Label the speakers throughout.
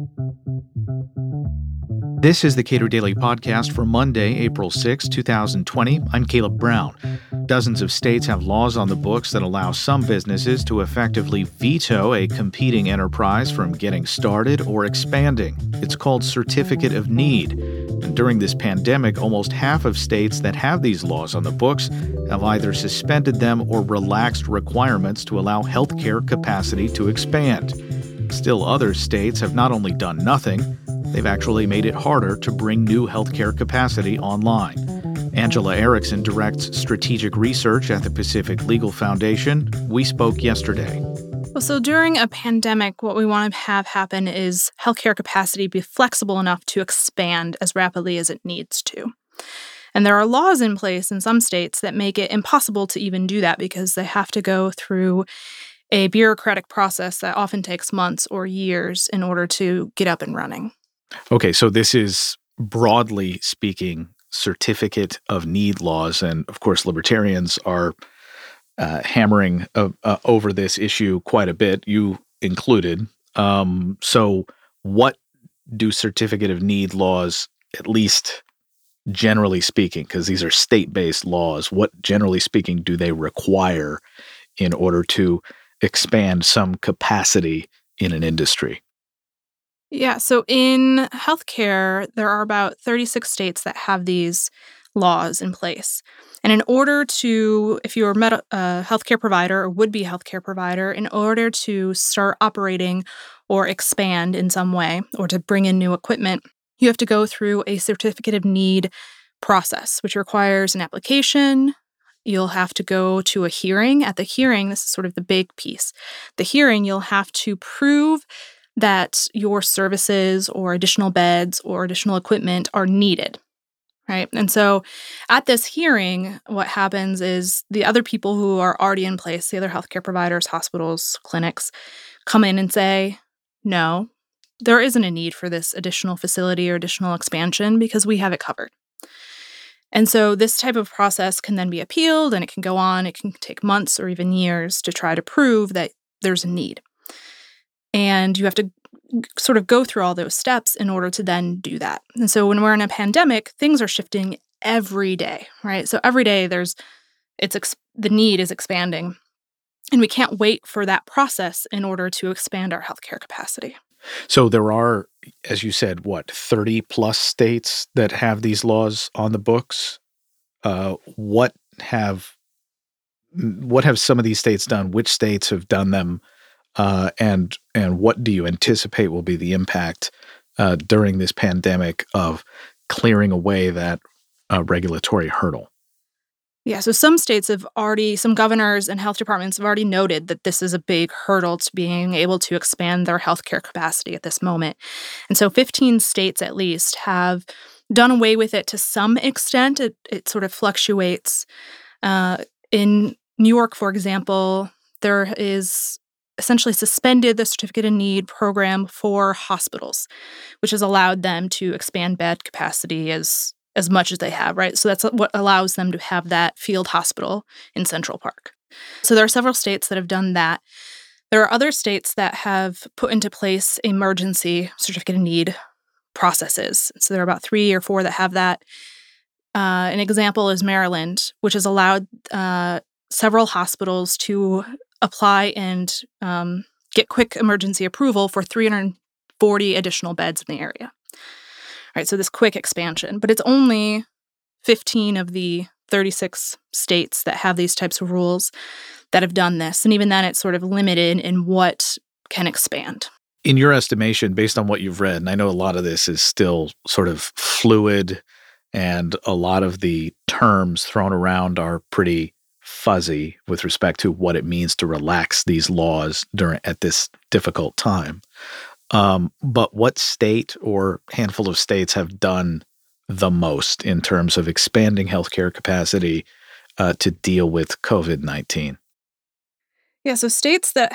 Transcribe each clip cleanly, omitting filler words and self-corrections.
Speaker 1: This is the Cato Daily Podcast for Monday, April 6, 2020. I'm Caleb Brown. Dozens of states have laws on the books that allow some businesses to effectively veto a competing enterprise from getting started or expanding. It's called Certificate of Need. And during this pandemic, almost half of states that have these laws on the books have either suspended them or relaxed requirements to allow healthcare capacity to expand. Still, other states have not only done nothing, they've actually made it harder to bring new healthcare capacity online. Angela Erickson directs strategic research at the Pacific Legal Foundation. We spoke yesterday.
Speaker 2: Well, so during a pandemic, what we want to have happen is healthcare capacity be flexible enough to expand as rapidly as it needs to. And there are laws in place in some states that make it impossible to even do that because they have to go through a bureaucratic process that often takes months or years in order to get up and running.
Speaker 1: Okay, so this is, broadly speaking, certificate of need laws. And of course, libertarians are hammering over this issue quite a bit, you included. So what do certificate of need laws, at least generally speaking, because these are state-based laws, what, generally speaking, do they require in order to expand some capacity in an industry?
Speaker 2: Yeah, so in healthcare, there are about 36 states that have these laws in place. And in order to, if you're a healthcare provider or would-be healthcare provider, in order to start operating or expand in some way or to bring in new equipment, you have to go through a certificate of need process, which requires an application. You'll have to go to a hearing. At the hearing, this is sort of the big piece. The hearing, you'll have to prove that your services or additional beds or additional equipment are needed, right? And so at this hearing, what happens is the other people who are already in place, the other healthcare providers, hospitals, clinics, come in and say, no, there isn't a need for this additional facility or additional expansion because we have it covered. And so this type of process can then be appealed and it can go on. It can take months or even years to try to prove that there's a need. And you have to sort of go through all those steps in order to then do that. And so when we're in a pandemic, things are shifting every day, right? So every day the need is expanding. And we can't wait for that process in order to expand our healthcare capacity.
Speaker 1: So there are, as you said, 30 plus states that have these laws on the books? What have some of these states done? Which states have done them? And what do you anticipate will be the impact during this pandemic of clearing away that regulatory hurdle?
Speaker 2: Yeah, so some governors and health departments have already noted that this is a big hurdle to being able to expand their healthcare capacity at this moment. And so 15 states at least have done away with it to some extent. It sort of fluctuates. In New York, for example, there is essentially suspended the Certificate of Need program for hospitals, which has allowed them to expand bed capacity as much as they have, right? So that's what allows them to have that field hospital in Central Park. So there are several states that have done that. There are other states that have put into place emergency Certificate of Need processes. So there are about 3 or 4 that have that. An example is Maryland, which has allowed several hospitals to apply and get quick emergency approval for 340 additional beds in the area. All right, so this quick expansion, but it's only 15 of the 36 states that have these types of rules that have done this. And even then, it's sort of limited in what can expand.
Speaker 1: In your estimation, based on what you've read, and I know a lot of this is still sort of fluid and a lot of the terms thrown around are pretty fuzzy with respect to what it means to relax these laws at this difficult time. But what state or handful of states have done the most in terms of expanding healthcare capacity to deal with COVID-19?
Speaker 2: Yeah, so states that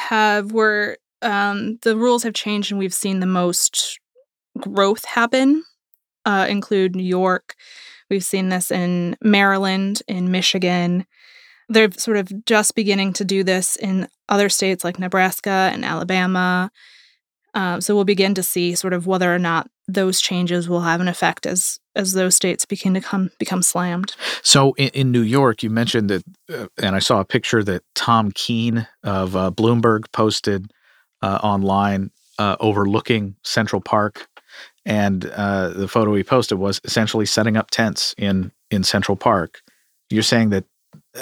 Speaker 2: the rules have changed and we've seen the most growth happen include New York. We've seen this in Maryland, in Michigan. They're sort of just beginning to do this in other states like Nebraska and Alabama. So we'll begin to see sort of whether or not those changes will have an effect as those states begin to become slammed.
Speaker 1: So in New York, you mentioned that, and I saw a picture that Tom Keene of Bloomberg posted online overlooking Central Park, and the photo he posted was essentially setting up tents in Central Park. You're saying that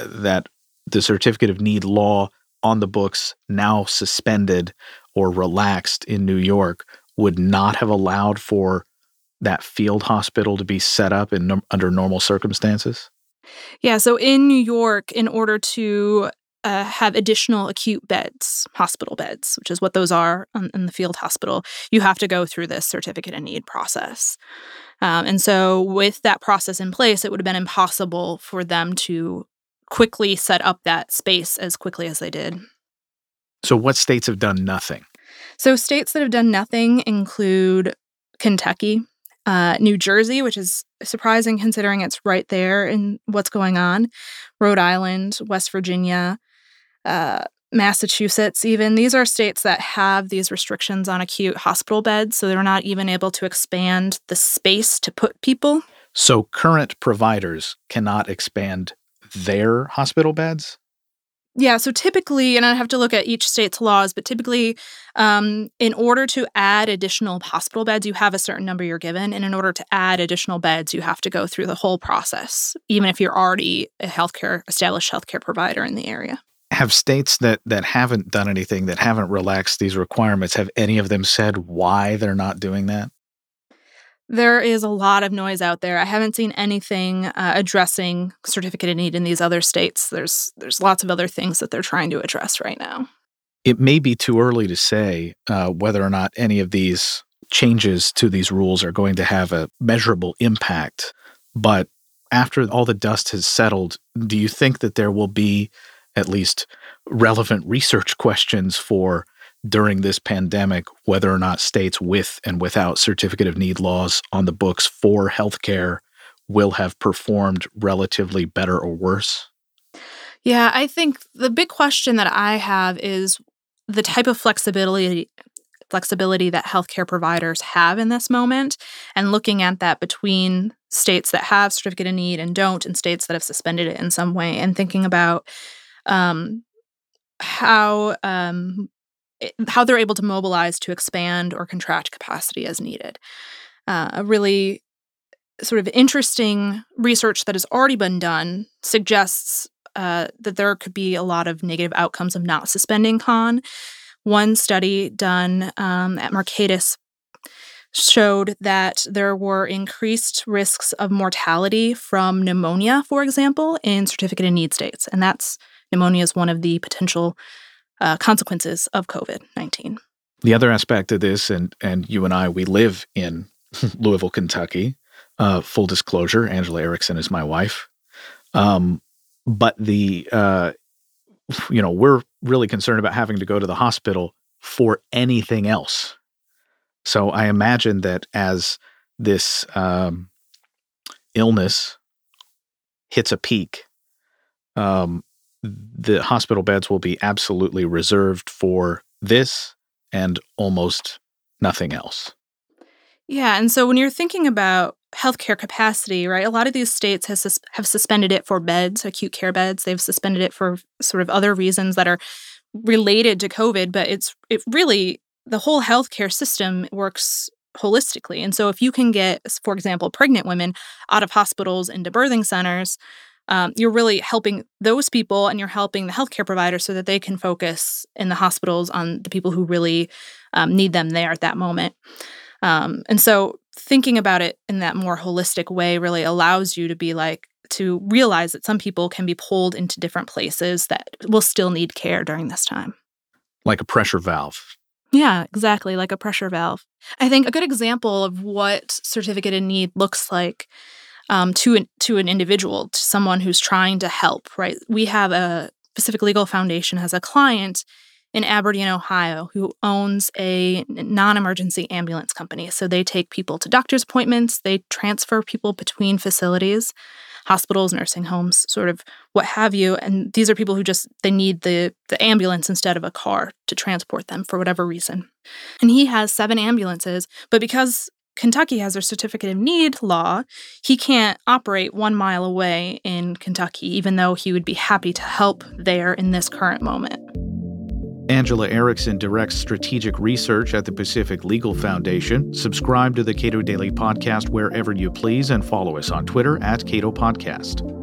Speaker 1: the certificate of need law on the books, now suspended or relaxed in New York, would not have allowed for that field hospital to be set up under normal circumstances?
Speaker 2: Yeah, so in New York, in order to have additional acute beds, hospital beds, which is what those are in the field hospital, you have to go through this certificate of need process. And so with that process in place, it would have been impossible for them to quickly set up that space as quickly as they did.
Speaker 1: So what states have done nothing?
Speaker 2: So states that have done nothing include Kentucky, New Jersey, which is surprising considering it's right there in what's going on, Rhode Island, West Virginia, Massachusetts even. These are states that have these restrictions on acute hospital beds, so they're not even able to expand the space to put people.
Speaker 1: So current providers cannot expand their hospital beds?
Speaker 2: Yeah, so typically, and I have to look at each state's laws, but typically, in order to add additional hospital beds, you have a certain number you're given. And in order to add additional beds, you have to go through the whole process, even if you're already a established healthcare provider in the area.
Speaker 1: Have states that haven't done anything, that haven't relaxed these requirements, have any of them said why they're not doing that?
Speaker 2: There is a lot of noise out there. I haven't seen anything addressing certificate of need in these other states. There's lots of other things that they're trying to address right now.
Speaker 1: It may be too early to say whether or not any of these changes to these rules are going to have a measurable impact. But after all the dust has settled, do you think that there will be at least relevant research questions for during this pandemic, whether or not states with and without certificate of need laws on the books for healthcare will have performed relatively better or worse?
Speaker 2: Yeah, I think the big question that I have is the type of flexibility that healthcare providers have in this moment, and looking at that between states that have certificate of need and don't, and states that have suspended it in some way, and thinking about how they're able to mobilize to expand or contract capacity as needed. A really sort of interesting research that has already been done suggests that there could be a lot of negative outcomes of not suspending CON. One study done at Mercatus showed that there were increased risks of mortality from pneumonia, for example, in certificate of need states. And pneumonia is one of the potential consequences of COVID-19.
Speaker 1: The other aspect of this, and you and I, we live in Louisville, Kentucky. Full disclosure, Angela Erickson is my wife. But we're really concerned about having to go to the hospital for anything else. So I imagine that as this illness hits a peak, the hospital beds will be absolutely reserved for this and almost nothing else.
Speaker 2: Yeah, and so when you're thinking about healthcare capacity, right, a lot of these states have suspended it for beds, acute care beds. They've suspended it for sort of other reasons that are related to COVID, but it really, the whole healthcare system works holistically. And so if you can get, for example, pregnant women out of hospitals into birthing centers, you're really helping those people, and you're helping the healthcare providers so that they can focus in the hospitals on the people who really need them there at that moment. And so thinking about it in that more holistic way really allows you to realize that some people can be pulled into different places that will still need care during this time.
Speaker 1: Like a pressure valve.
Speaker 2: Yeah, exactly, like a pressure valve. I think a good example of what certificate of need looks like to an individual, to someone who's trying to help, right? We have a Pacific Legal Foundation has a client in Aberdeen, Ohio, who owns a non-emergency ambulance company. So they take people to doctor's appointments, they transfer people between facilities. hospitals, nursing homes, sort of what have you. And these are people who they need the ambulance instead of a car to transport them for whatever reason. And he has 7 ambulances, but because Kentucky has their certificate of need law, he can't operate 1 mile away in Kentucky, even though he would be happy to help there in this current moment.
Speaker 1: Angela Erickson directs strategic research at the Pacific Legal Foundation. Subscribe to the Cato Daily Podcast wherever you please and follow us on Twitter @Cato Podcast.